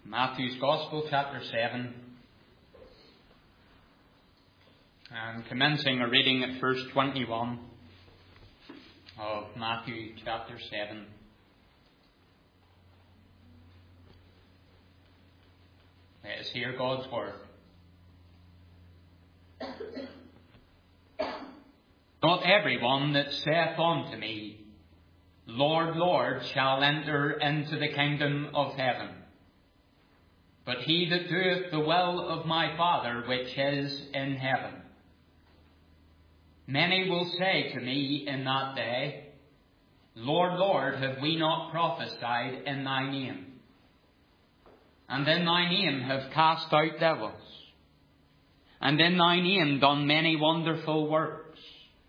Matthew's Gospel, chapter 7, and commencing a reading at verse 21 of Matthew chapter 7. Let us hear God's word. Not everyone that saith unto me, Lord, Lord, shall enter into the kingdom of heaven, but he that doeth the will of my Father which is in heaven. Many will say to me in that day, Lord, Lord, have we not prophesied in thy name? And in thy name have cast out devils, and in thy name done many wonderful works.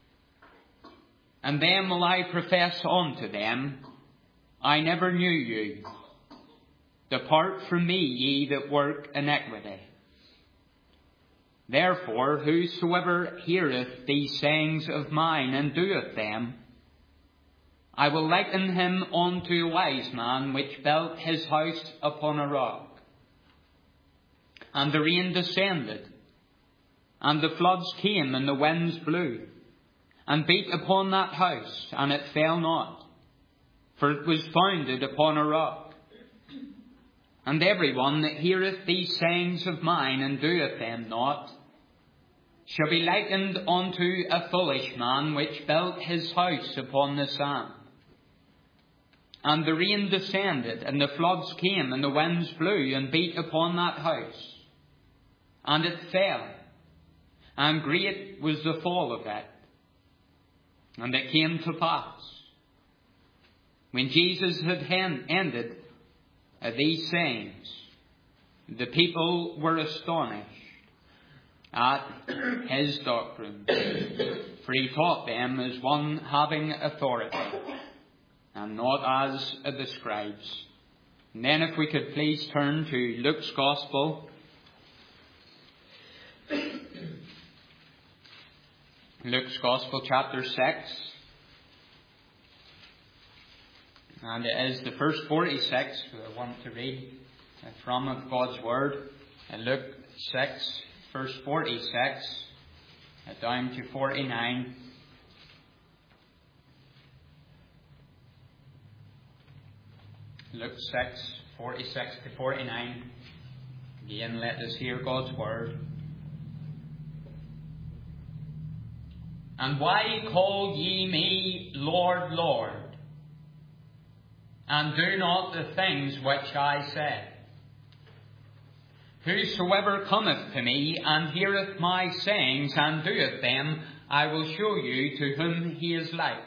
And then will I profess unto them, I never knew you. Depart from me, ye that work iniquity. Therefore, whosoever heareth these sayings of mine and doeth them, I will liken him unto a wise man which built his house upon a rock. And the rain descended, and the floods came, and the winds blew, and beat upon that house, and it fell not, for it was founded upon a rock. And every one that heareth these sayings of mine and doeth them not shall be likened unto a foolish man which built his house upon the sand. And the rain descended, and the floods came, and the winds blew, and beat upon that house, and it fell, and great was the fall of it. And it came to pass, when Jesus had ended these sayings, the people were astonished at his doctrine, for he taught them as one having authority, and not as the scribes. And then if we could please turn to Luke's Gospel, Luke's Gospel, chapter 6. And it is the first 46 we want to read from of God's Word. Luke 6, verse 46, down to 49. Luke 6, 46 to 49. Again, let us hear God's Word. And why call ye me Lord, Lord, and do not the things which I say? Whosoever cometh to me and heareth my sayings and doeth them, I will show you to whom he is like.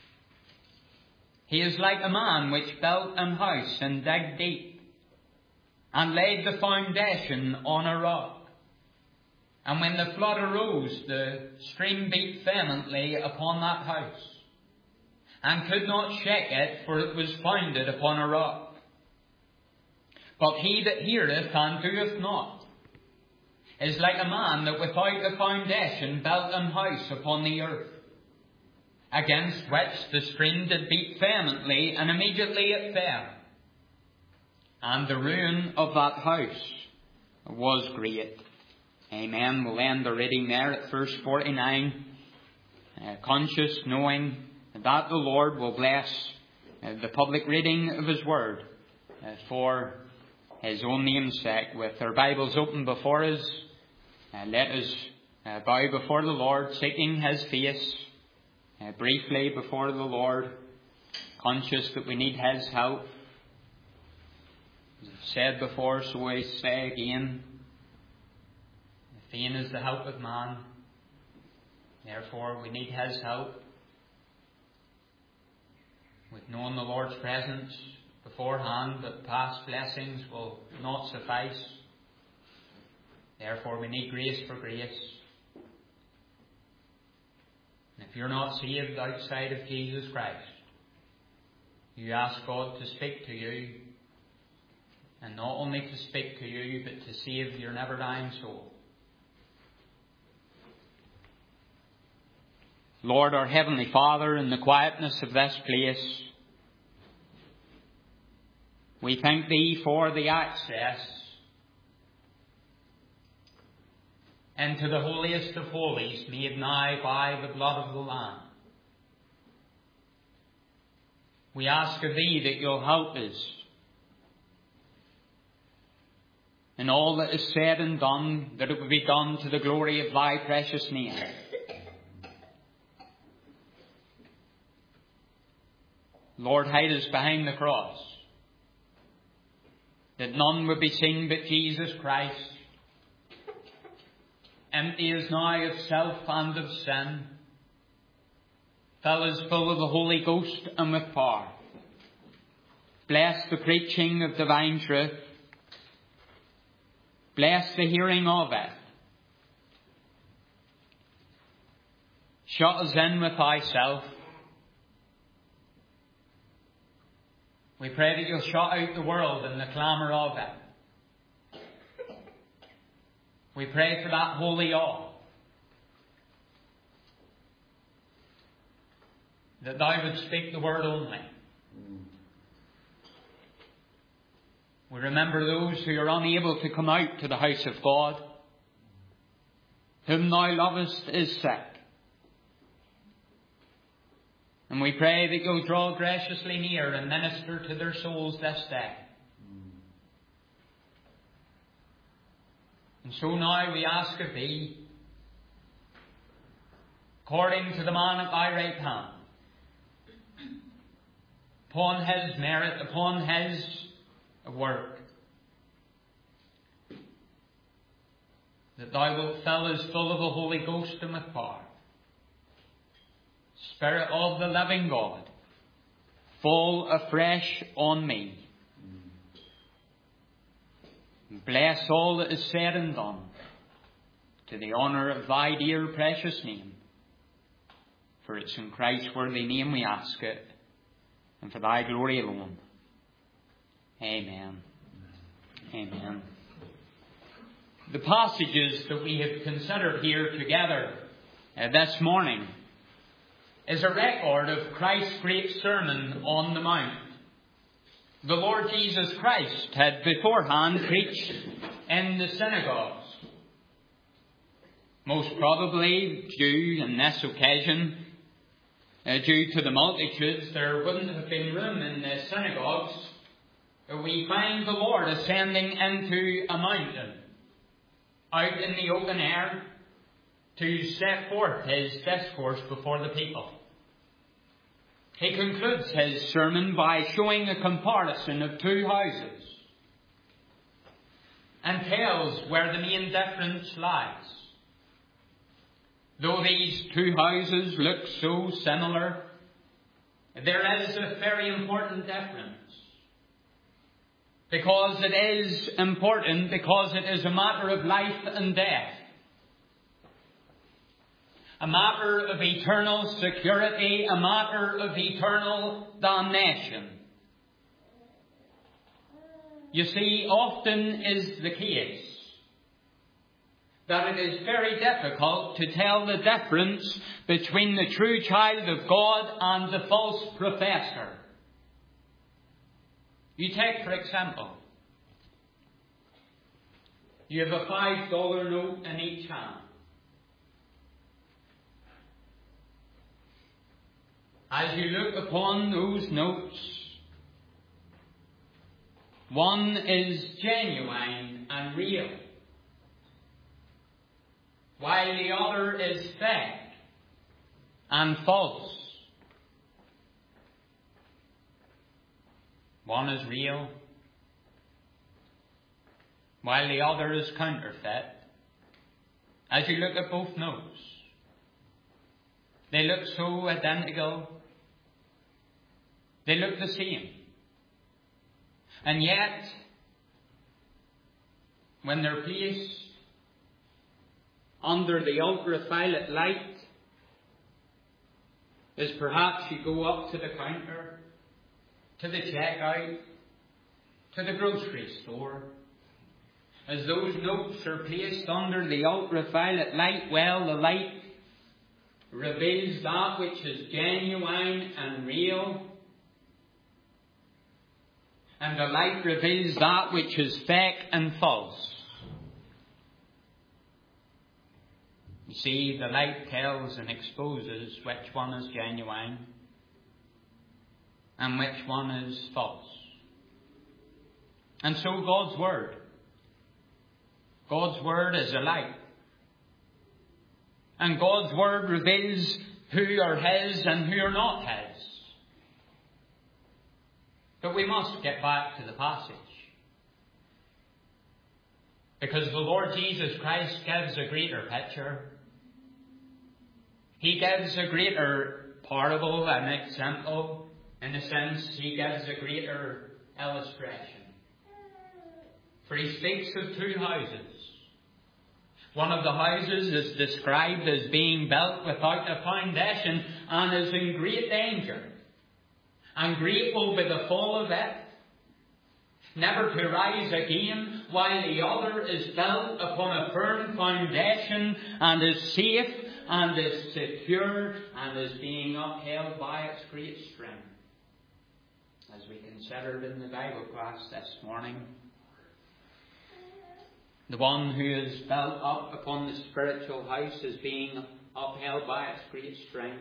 He is like a man which built an house and digged deep, and laid the foundation on a rock. And when the flood arose, the stream beat vehemently upon that house, and could not shake it, for it was founded upon a rock. But he that heareth and doeth not is like a man that without a foundation built an house upon the earth, against which the stream did beat vehemently, and immediately it fell. And the ruin of that house was great. Amen. We'll end the reading there at verse 49, conscious, knowing that the Lord will bless the public reading of His Word for His own name's sake. With our Bibles open before us, let us bow before the Lord, seeking His face, briefly before the Lord, conscious that we need His help. As I've said before, so I say again, vain is the help of man. Therefore, we need His help. With knowing the Lord's presence beforehand, that past blessings will not suffice. Therefore, we need grace for grace. And if you're not saved outside of Jesus Christ, you ask God to speak to you, and not only to speak to you, but to save your never dying soul. Lord, our Heavenly Father, in the quietness of this place, We thank Thee for the access into the holiest of holies made now by the blood of the Lamb. We ask of Thee that You'll help us in all that is said and done, that it will be done to the glory of Thy precious name. Lord, hide us behind the cross, that none would be seen but Jesus Christ. Empty us now of self and of sin. Fill us full of the Holy Ghost and with power. Bless the preaching of divine truth. Bless the hearing of it. Shut us in with Thyself. We pray that You'll shut out the world and the clamour of it. We pray for that holy awe, that Thou would speak the word only. We remember those who are unable to come out to the house of God, whom Thou lovest is sick. And we pray that You'll draw graciously near and minister to their souls this day. And so now we ask of Thee, according to the man at Thy right hand, upon his merit, upon his work, that Thou wilt fill us full of the Holy Ghost and with power. Spirit of the living God, fall afresh on me. Bless all that is said and done, to the honour of Thy dear precious name. For it's in Christ's worthy name we ask it, and for Thy glory alone. Amen. Amen. The passages that we have considered here together this morning is a record of Christ's great sermon on the Mount. The Lord Jesus Christ had beforehand preached in the synagogues. Most probably due on this occasion, due to the multitudes, there wouldn't have been room in the synagogues. We find the Lord ascending into a mountain, out in the open air, to set forth His discourse before the people. He concludes His sermon by showing a comparison of two houses, and tells where the main difference lies. Though these two houses look so similar, there is a very important difference. Because it is important, because it is a matter of life and death. A matter of eternal security, a matter of eternal damnation. You see, often is the case that it is very difficult to tell the difference between the true child of God and the false professor. You take, for example, you have a $5 note in each hand. As you look upon those notes, one is genuine and real, while the other is fake and false. One is real, while the other is counterfeit. As you look at both notes, they look so identical. They look the same. And yet, when they're placed under the ultraviolet light, as perhaps you go up to the counter, to the checkout, to the grocery store, as those notes are placed under the ultraviolet light, well, the light reveals that which is genuine and real. And the light reveals that which is fake and false. You see, the light tells and exposes which one is genuine and which one is false. And so God's Word is a light. And God's Word reveals who are His and who are not His. But we must get back to the passage. Because the Lord Jesus Christ gives a greater picture. He gives a greater parable, an example. In a sense, He gives a greater illustration. For He speaks of two houses. One of the houses is described as being built without a foundation and is in great danger. And great will be the fall of it, never to rise again, while the other is built upon a firm foundation and is safe and is secure and is being upheld by its great strength. As we considered in the Bible class this morning, the one who is built up upon the spiritual house is being upheld by its great strength.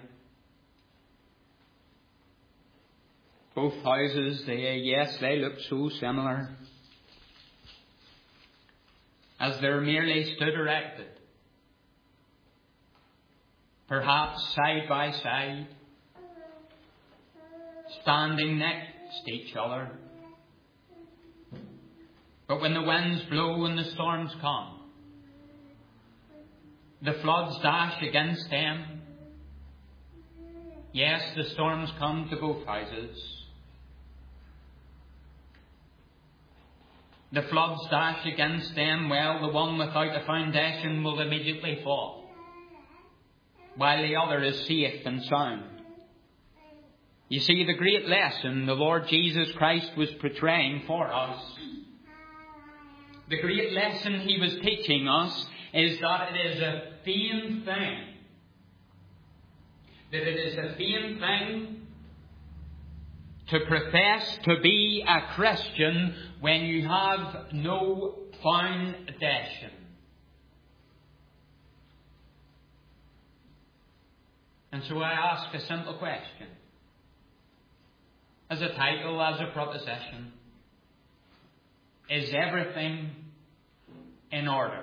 Both houses, they look so similar, as they're merely stood erected, perhaps side by side, standing next to each other. But when the winds blow and the storms come, the floods dash against them. Yes, the storms come to both houses. The floods dash against them. Well, the one without a foundation will immediately fall, while the other is safe and sound. You see, the great lesson the Lord Jesus Christ was portraying for us, the great lesson He was teaching us, is that it is a vain thing. That it is a vain thing to profess to be a Christian when you have no foundation. And so I ask a simple question, as a title, as a proposition. Is everything in order?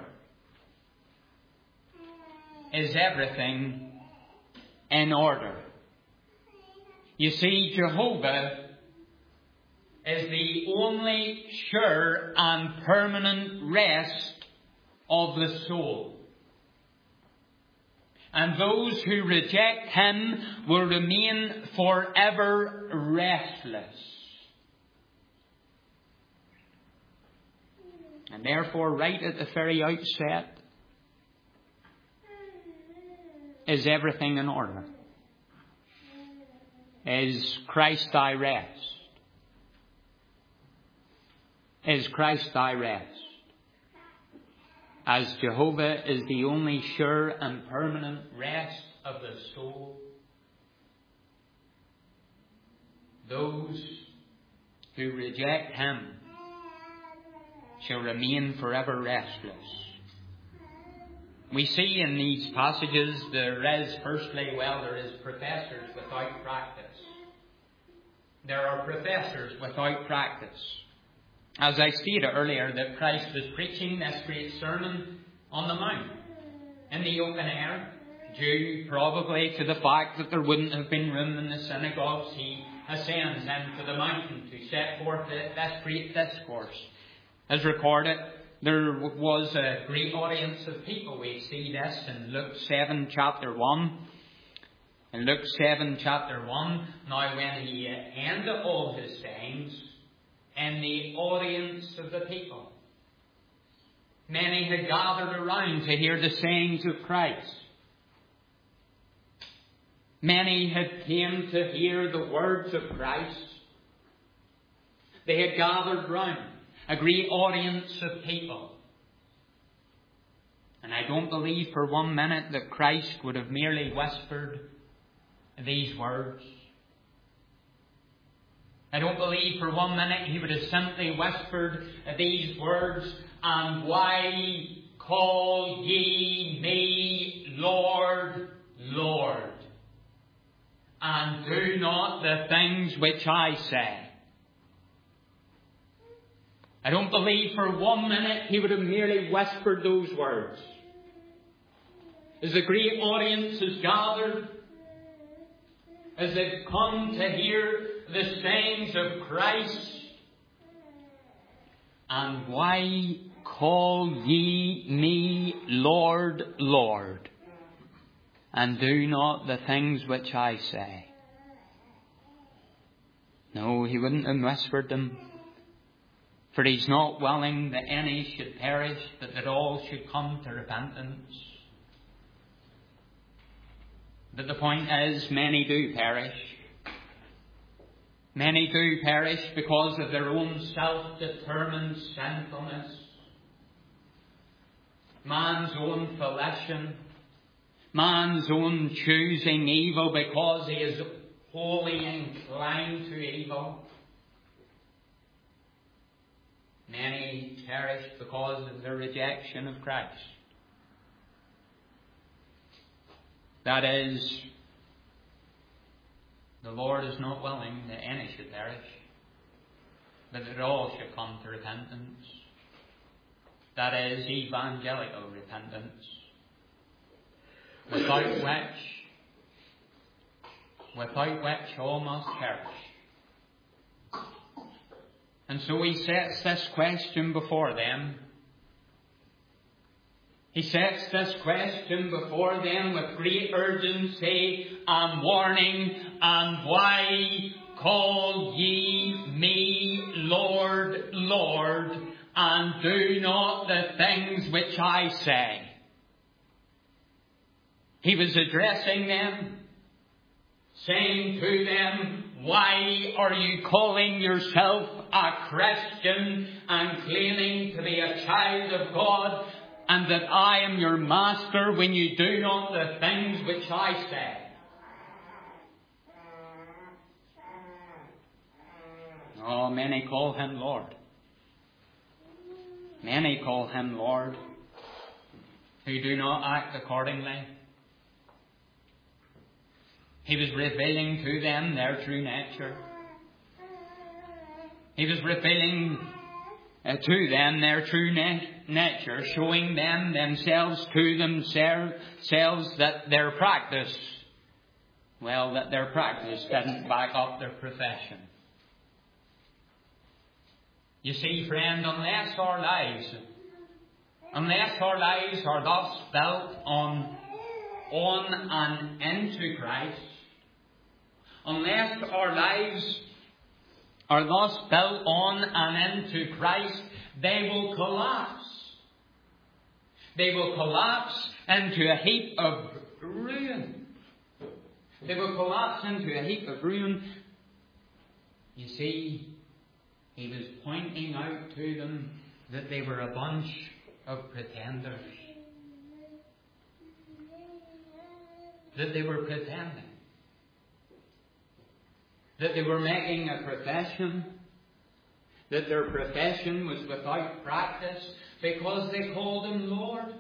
Is everything in order? You see, Jehovah is the only sure and permanent rest of the soul. And those who reject Him will remain forever restless. And therefore, right at the very outset, is everything in order? Is Christ thy rest? Is Christ thy rest? As Jehovah is the only sure and permanent rest of the soul, those who reject Him shall remain forever restless. We see in these passages there is professors without practice. There are professors without practice. As I stated earlier, that Christ was preaching this great sermon on the Mount in the open air, due probably to the fact that there wouldn't have been room in the synagogues. He ascends into the mountain to set forth this great discourse. As recorded, there was a great audience of people. We see this in Luke 7 chapter 1. In Luke 7 chapter 1, now when He ended all His sayings, in the audience of the people, many had gathered around to hear the sayings of Christ. Many had came to hear the words of Christ. They had gathered round, a great audience of people. And I don't believe for 1 minute that Christ would have merely whispered these words. I don't believe for 1 minute he would have simply whispered these words, "And why call ye me Lord, Lord, and do not the things which I say?" I don't believe for 1 minute he would have merely whispered those words. As the great audience is gathered, as they've come to hear the sayings of Christ, "And why call ye me Lord, Lord, and do not the things which I say?" No, he wouldn't have whispered them, for he's not willing that any should perish, but that all should come to repentance. But the point is, many do perish. Many do perish because of their own self-determined sinfulness, man's own volition, man's own choosing evil because he is wholly inclined to evil. Many perish because of their rejection of Christ. That is, the Lord is not willing that any should perish, but that all should come to repentance. That is, evangelical repentance, without which all must perish. And so he sets this question before them. He sets this question before them with great urgency and warning. "And why call ye me Lord, Lord, and do not the things which I say?" He was addressing them, saying to them, "Why are you calling yourself a Christian and claiming to be a child of God, and that I am your master, when you do not the things which I say?" Oh, many call him Lord. Many call him Lord who do not act accordingly. He was revealing to them their true nature. He was revealing to them their true nature, showing them themselves to themselves that their practice didn't back up their profession. You see, friend, unless our lives are thus built on and into Christ, unless our lives are thus built on and into Christ, they will collapse. They will collapse into a heap of ruin. They will collapse into a heap of ruin. You see, he was pointing out to them that they were a bunch of pretenders. That they were pretending. That they were making a profession. That their profession was without practice because they called him Lord.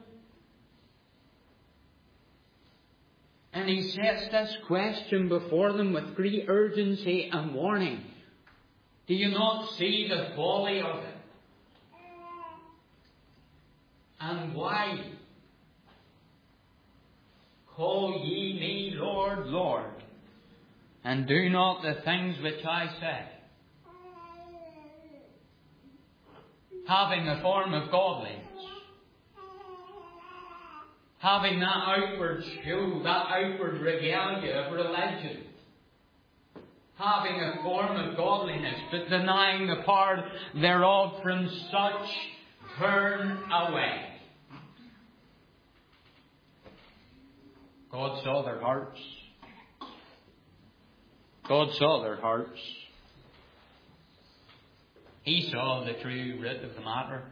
And he sets this question before them with great urgency and warning. Do you not see the folly of it? And why call ye me Lord, Lord, and do not the things which I say? Having a form of godliness, having that outward show, that outward regalia of religion, having a form of godliness, but denying the power thereof, from such turn away. God saw their hearts. God saw their hearts. He saw the true root of the matter.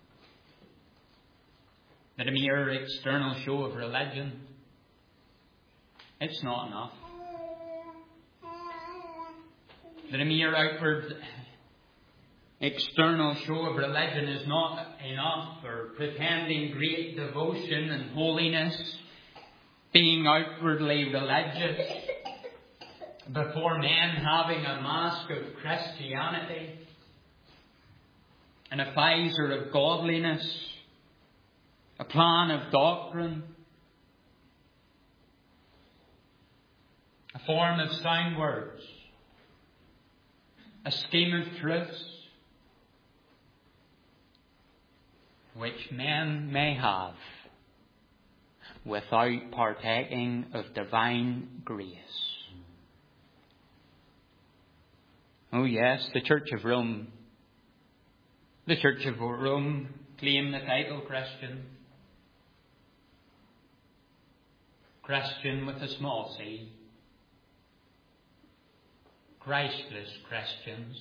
That a mere external show of religion, it's not enough. That a mere outward external show of religion is not enough, or pretending great devotion and holiness, being outwardly religious before men, having a mask of Christianity and a visor of godliness, a plan of doctrine, a form of sound words, a scheme of truths, which men may have without partaking of divine grace. Oh yes, the Church of Rome claim the title Christian. Christian with a small c. Christless Christians.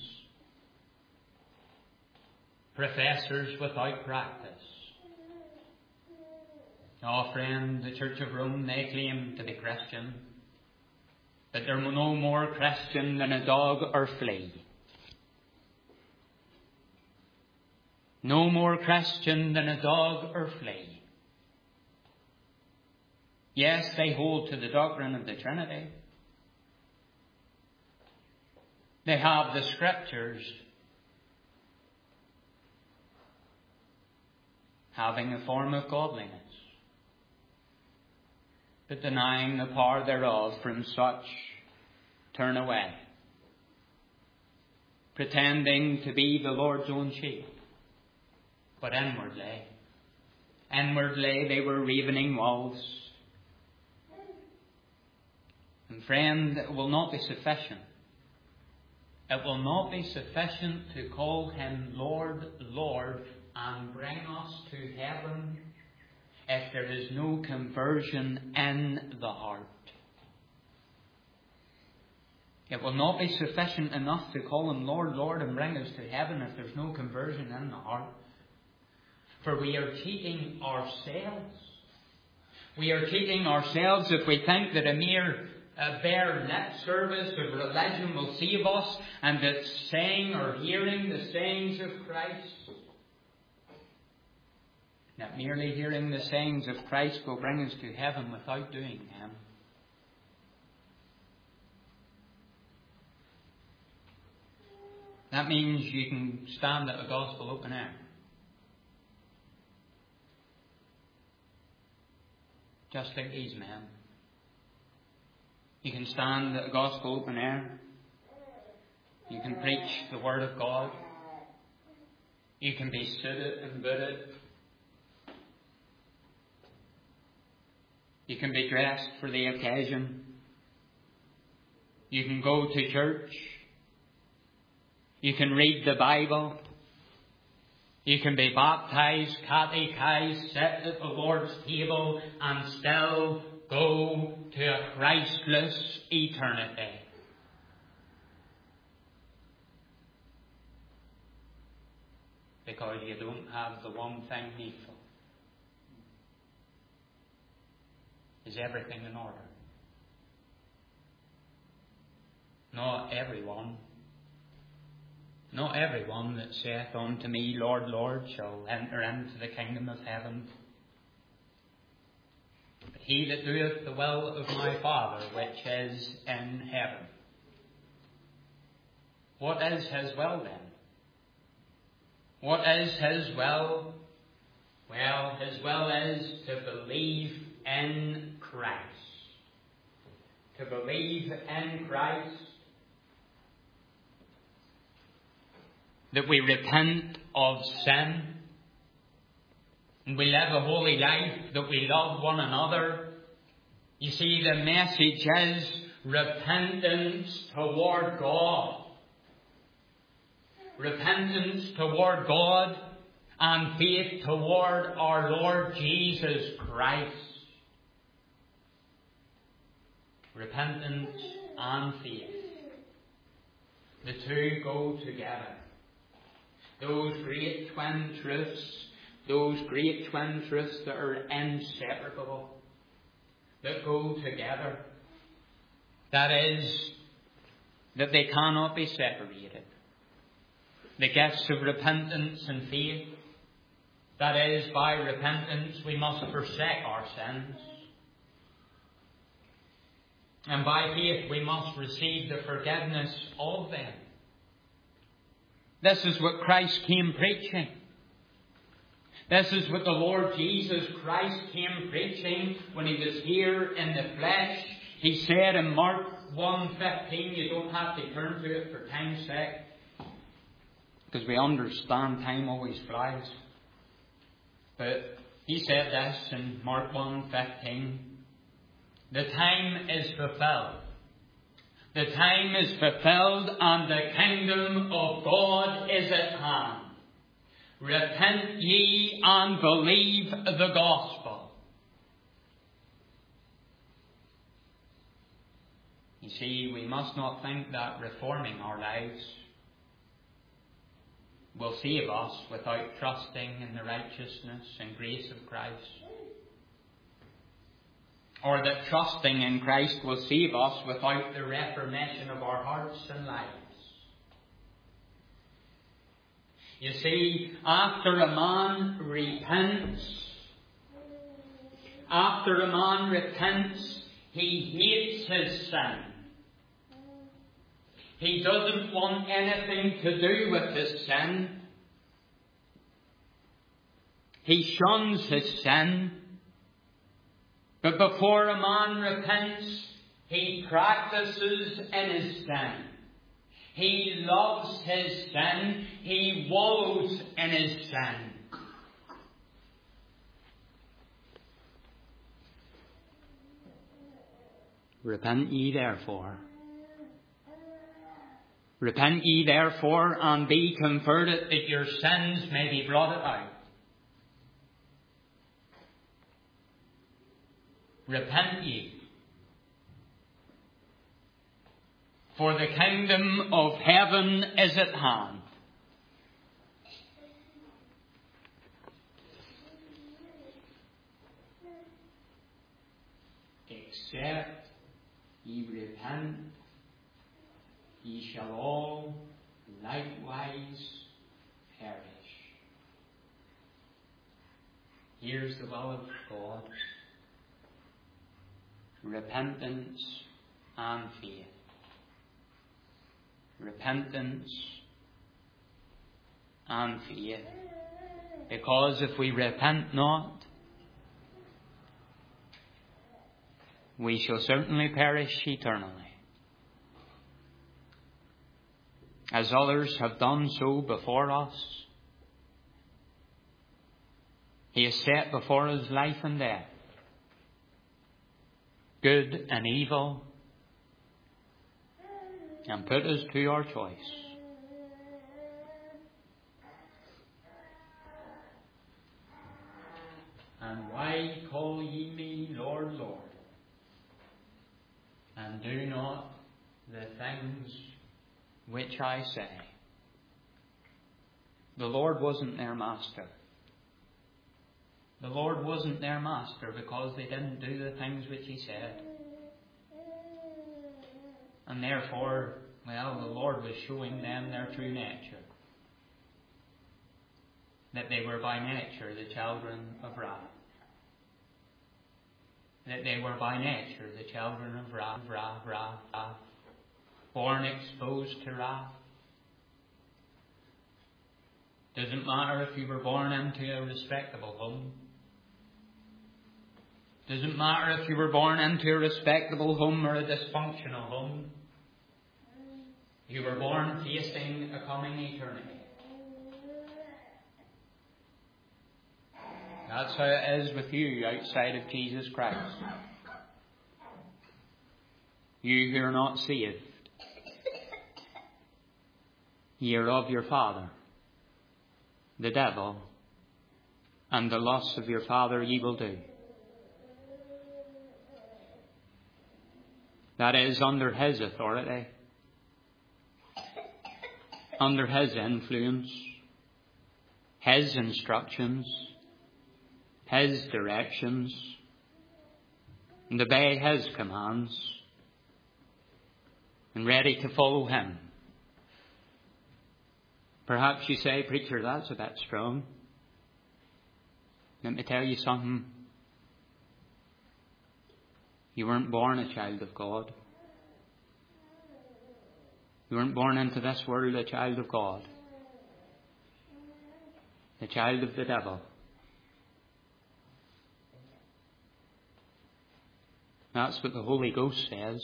Professors without practice. Oh friend, the Church of Rome, they claim to be Christian, but they're no more Christian than a dog or flea. No more Christian than a dog or flea. Yes, they hold to the doctrine of the Trinity. They have the Scriptures, having a form of godliness, but denying the power thereof, from such turn away, pretending to be the Lord's own sheep, but inwardly they were ravening wolves. And friend, it will not be sufficient. It will not be sufficient to call him Lord, Lord, and bring us to heaven if there is no conversion in the heart. It will not be sufficient enough to call him Lord, Lord, and bring us to heaven if there's no conversion in the heart. For we are cheating ourselves. We are cheating ourselves if we think that a mere bare lip service of religion will save us, and that saying or hearing the sayings of Christ, that merely hearing the sayings of Christ will bring us to heaven without doing them. That means you can stand at a gospel open air. Just like these men. You can stand at a gospel open air. You can preach the Word of God. You can be suited and booted. You can be dressed for the occasion. You can go to church. You can read the Bible. You can be baptized, catechized, sit at the Lord's table, and still go to a Christless eternity. Because you don't have the one thing needful. Is everything in order? Not everyone that saith unto me, Lord, Lord, shall enter into the kingdom of heaven, but he that doeth the will of my Father which is in heaven. What is his will then? What is his will? Well, his will is to believe in Christ. To believe in Christ. That we repent of sin. And we live a holy life. That we love one another. You see, the message is repentance toward God. Repentance toward God and faith toward our Lord Jesus Christ. Repentance and faith. The two go together. Those great twin truths that are inseparable, that go together. That is, that they cannot be separated. The gifts of repentance and faith, that is, by repentance we must forsake our sins. And by faith we must receive the forgiveness of them. This is what Christ came preaching. This is what the Lord Jesus Christ came preaching when he was here in the flesh. He said in Mark 1:15, you don't have to turn to it for time's sake, because we understand time always flies. But he said this in Mark 1:15, the time is fulfilled. The time is fulfilled and the kingdom of God is at hand. Repent ye and believe the gospel. You see, we must not think that reforming our lives will save us without trusting in the righteousness and grace of Christ. Or that trusting in Christ will save us without the reformation of our hearts and lives. You see, after a man repents, he hates his sin. He doesn't want anything to do with his sin. He shuns his sin. But before a man repents, he practices in his sin. He loves his sin. He wallows in his sin. Repent ye therefore. Repent ye therefore and be converted, that your sins may be blotted out. Repent ye. For the kingdom of heaven is at hand. Except ye repent, ye shall all likewise perish. Here's the will of God. Repentance and faith. Repentance and faith. Because if we repent not, we shall certainly perish eternally. As others have done so before us, He has set before us life and death, good and evil, and put us to our choice. And why call ye me Lord, Lord, and do not the things which I say? The Lord wasn't their master. The Lord wasn't their master because they didn't do the things which He said. And therefore, the Lord was showing them their true nature. That they were by nature the children of wrath. That they were by nature the children of wrath. Born exposed to wrath. Doesn't matter if you were born into a respectable home. Doesn't matter if you were born into a respectable home or a dysfunctional home. You were born facing a coming eternity. That's how it is with you outside of Jesus Christ. You who are not saved, ye are of your father, the devil, and the lusts of your father ye will do. That is, under his authority, under his influence, his instructions, his directions, and obey his commands. and ready to follow him. Perhaps you say, preacher, that's a bit strong. Let me tell you something. You weren't born a child of God. You weren't born into this world a child of God. A child of the devil. That's what the Holy Ghost says.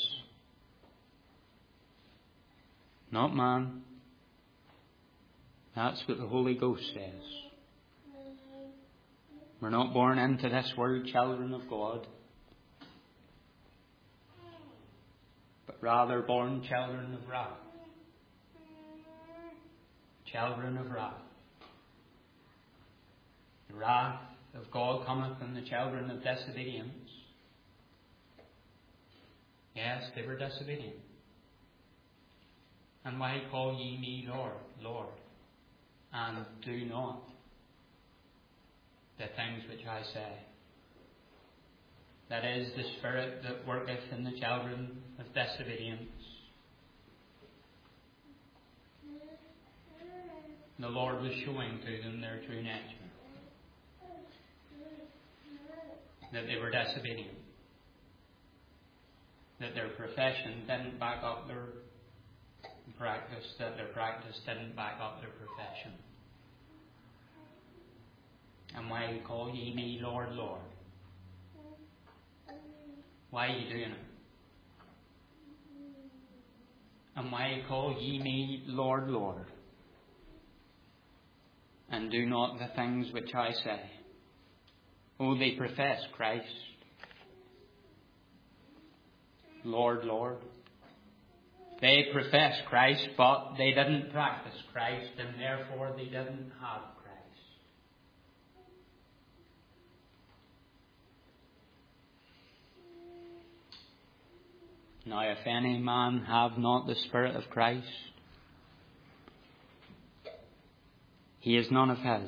Not man. That's what the Holy Ghost says. We're not born into this world children of God, but rather born children of wrath. Children of wrath. The wrath of God cometh on the children of disobedience. Yes, they were disobedient. And why call ye me Lord, Lord, and do not the things which I say? That is the spirit that worketh in the children of disobedience. The Lord was showing to them their true nature. That they were disobedient. That their profession didn't back up their practice. That their practice didn't back up their profession. And why call ye me Lord, Lord? Why are you doing it? And why call ye me Lord, Lord? And do not the things which I say. Oh, they profess Christ. Lord, Lord. They profess Christ, but they didn't practice Christ, and therefore they didn't have Christ. Now, if any man have not the Spirit of Christ, he is none of his.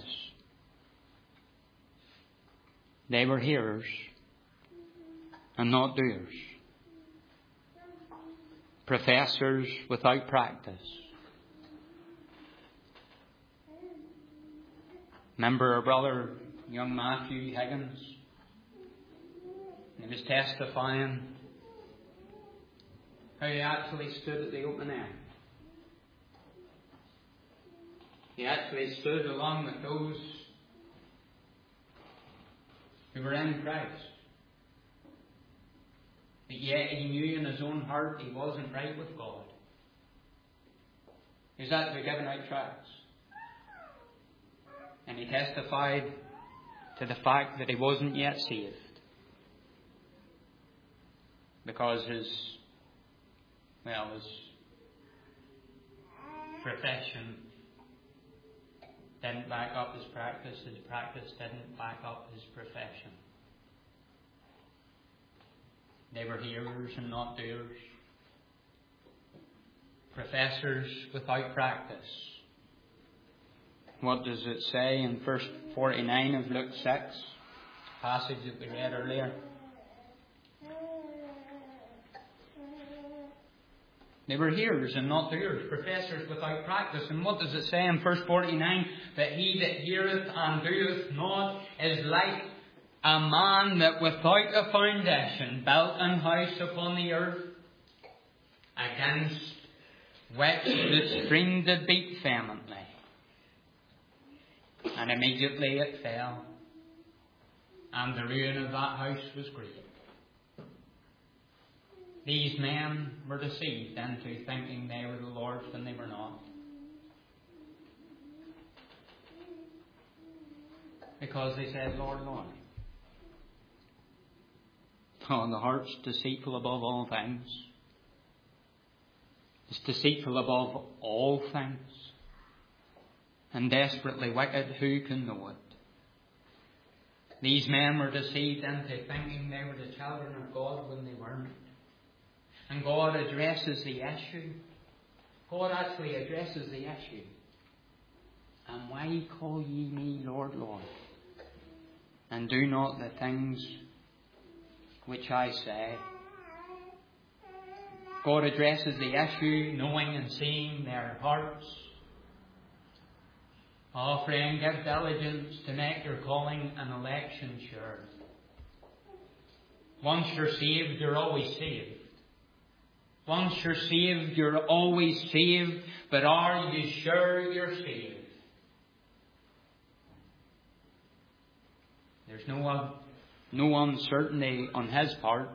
They were hearers and not doers. Professors without practice. Remember our brother, young Matthew Higgins? He was testifying how he actually stood at the open air. He actually stood along with those who were in Christ. But yet he knew in his own heart he wasn't right with God. He was actually giving out tracts. And he testified to the fact that he wasn't yet saved. Because his profession didn't back up his practice didn't back up his profession. They were hearers and not doers. Professors without practice. What does it say in verse 49 of Luke 6, passage that we read earlier? They were hearers and not doers, professors without practice. And what does it say in verse 49? That he that heareth and doeth not is like a man that without a foundation built an house upon the earth, against which the stream did beat vehemently. And immediately it fell, and the ruin of that house was great. These men were deceived into thinking they were the Lord's when they were not. Because they said, Lord, Lord. Oh, the heart's deceitful above all things. It's deceitful above all things. And desperately wicked, who can know it? These men were deceived into thinking they were the children of God when they weren't. And God addresses the issue. God actually addresses the issue. And why call ye me Lord, Lord? And do not the things which I say. God addresses the issue, knowing and seeing their hearts. Oh, friend, give diligence to make your calling and election sure. Once you're saved, you're always saved. Once you're saved, you're always saved. But are you sure you're saved? There's no uncertainty on his part.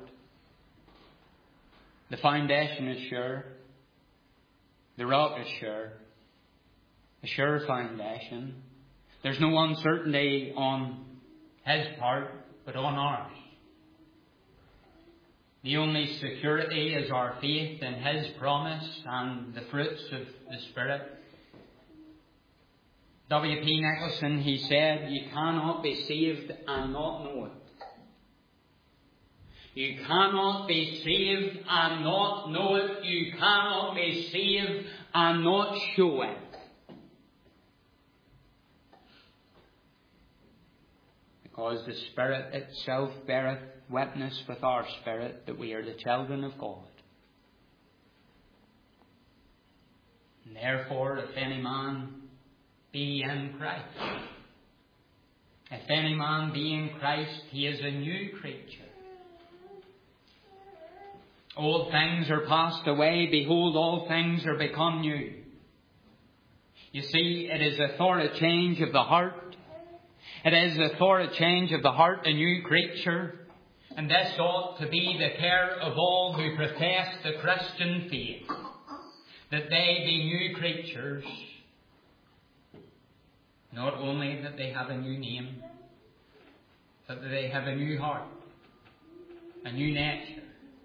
The foundation is sure. The rock is sure. A sure foundation. There's no uncertainty on his part, but on ours. The only security is our faith in his promise and the fruits of the Spirit. W.P. Nicholson, he said, you cannot be saved and not know it. You cannot be saved and not know it. You cannot be saved and not show it. Because the Spirit itself beareth witness with our spirit that we are the children of God. And therefore, if any man be in Christ, if any man be in Christ, he is a new creature. Old things are passed away, behold, all things are become new. You see, it is a thorough change of the heart. It is a thorough change of the heart, a new creature. And this ought to be the care of all who profess the Christian faith, that they be new creatures. Not only that they have a new name, but that they have a new heart, a new nature.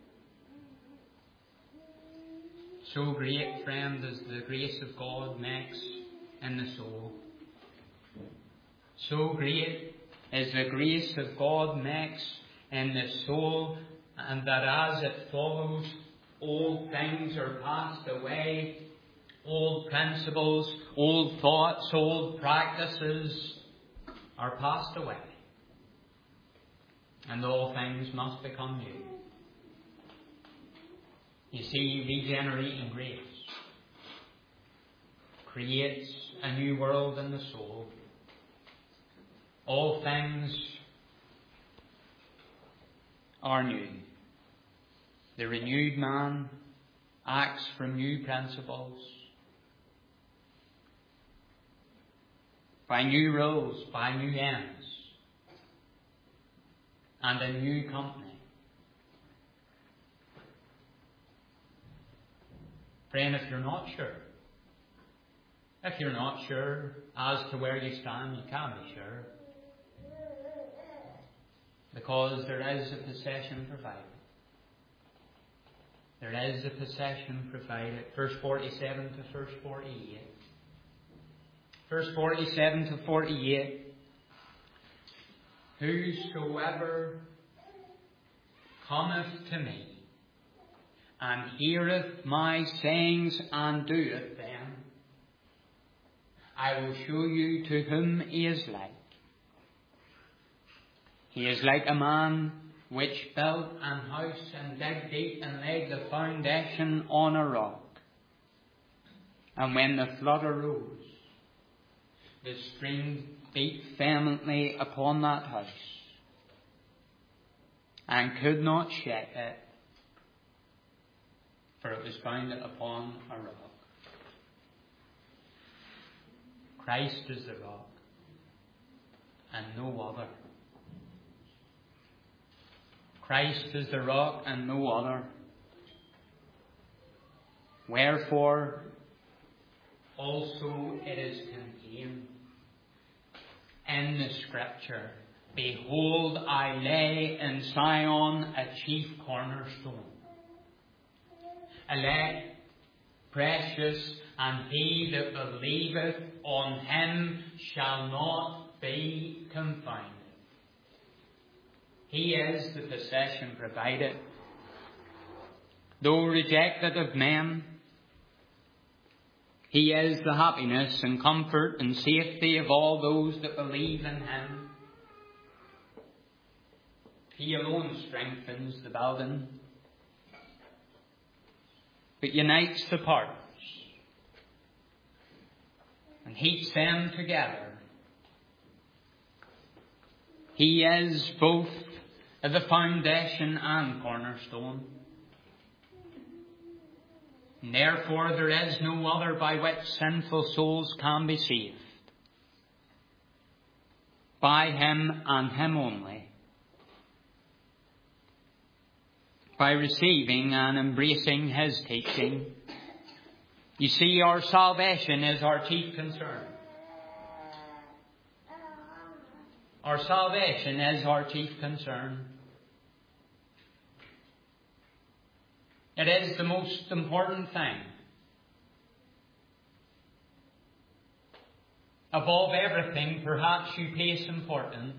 So great, friend, as the grace of God makes in the soul. So great is the grace of God makes in the soul, and that as it follows, old things are passed away, old principles, old thoughts, old practices are passed away, and all things must become new. You see, regenerating grace creates a new world in the soul. All things are new. The renewed man acts from new principles, by new rules, by new ends, and a new company. Friend, if you're not sure as to where you stand, you can be sure. Because there is a possession provided. There is a possession provided. Verse 47 to verse 48. Verse 47 to 48. Whosoever cometh to me, and heareth my sayings, and doeth them, I will show you to whom he is like. He is like a man which built an house and dug deep and laid the foundation on a rock. And when the flood arose, the stream beat vehemently upon that house, and could not shake it, for it was founded upon a rock. Christ is the rock, and no other. Christ is the rock and no other. Wherefore, also it is contained in the Scripture, behold, I lay in Zion a chief cornerstone, elect, precious, and he that believeth on him shall not be confounded. He is the possession provided. Though rejected of men, he is the happiness and comfort and safety of all those that believe in him. He alone strengthens the building. but unites the parts and heats them together. He is both the foundation and cornerstone. And therefore there is no other by which sinful souls can be saved. By him and him only. By receiving and embracing his teaching. You see, our salvation is our chief concern. Our salvation is our chief concern. It is the most important thing. Above everything, perhaps you place important.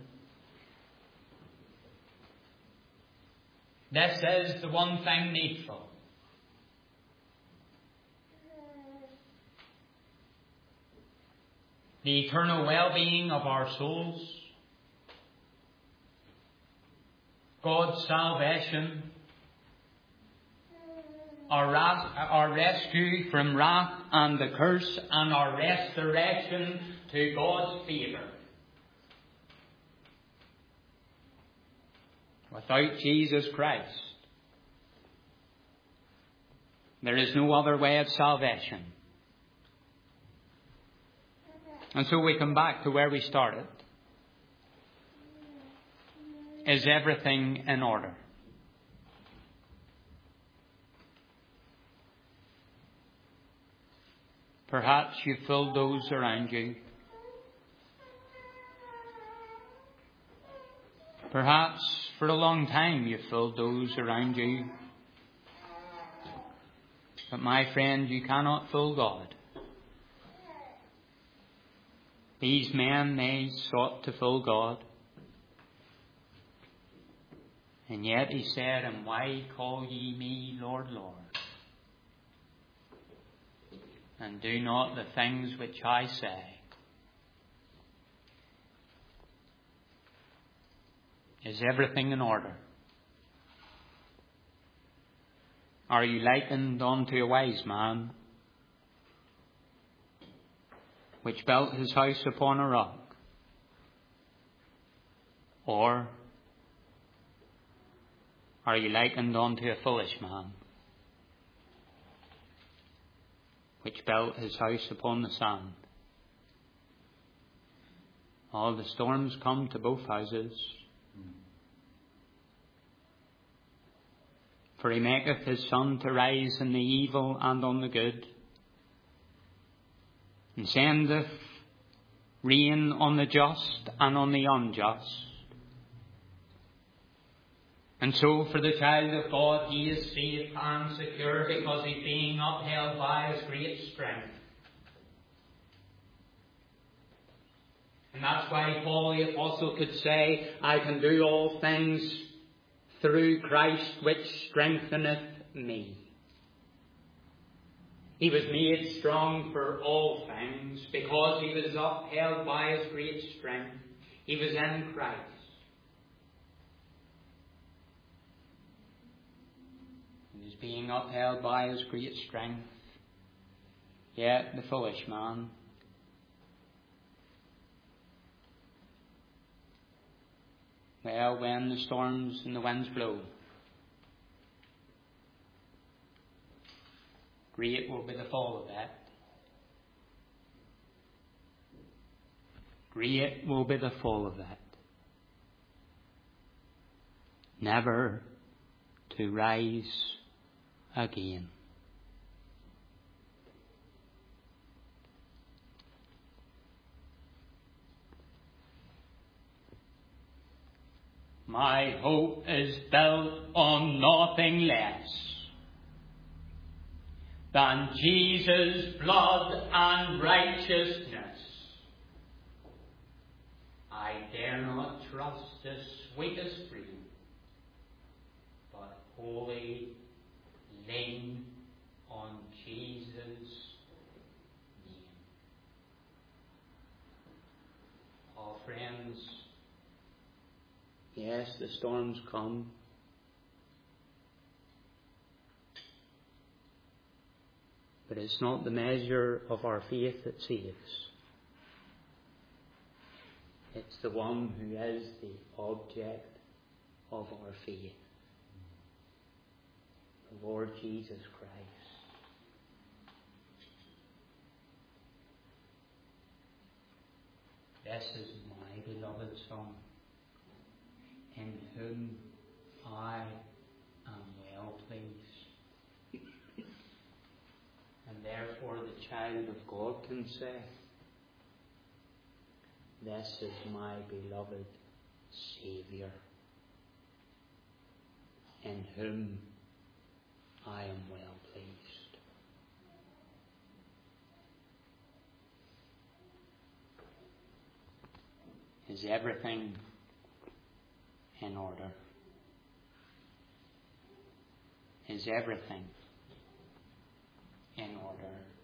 This is the one thing needful. The eternal well-being of our souls. God's salvation. Our rescue from wrath and the curse, and our restoration to God's favour. Without Jesus Christ, there is no other way of salvation. And so we come back to where we started. Is everything in order? Perhaps you filled those around you. Perhaps for a long time you filled those around you. But my friend, you cannot fool God. These men, they sought to fool God. And yet he said, and why call ye me Lord, Lord? And do not the things which I say. Is everything in order? Are you likened unto a wise man, which built his house upon a rock? Or are you likened unto a foolish man, which built his house upon the sand? All the storms come to both houses. For he maketh his sun to rise on the evil and on the good, and sendeth rain on the just and on the unjust. And so for the child of God, he is safe and secure, because he's being upheld by his great strength. And that's why Paul the Apostle could say, I can do all things through Christ which strengtheneth me. He was made strong for all things because he was upheld by his great strength. He was in Christ. He was being upheld by his great strength. Yet the foolish man, well, when the storms and the winds blow, great will be the fall of that. Great will be the fall of that. Never to rise again. My hope is built on nothing less than Jesus' blood and righteousness. I dare not trust the sweetest free, but wholly lean on Jesus' name. Oh, friends, yes, the storms come. But it's not the measure of our faith that saves. It's the one who is the object of our faith, the Lord Jesus Christ. This is my beloved Son, in whom I am well pleased. And therefore the child of God can say, this is my beloved Saviour, in whom I am well pleased. Is everything in order? Is everything in order?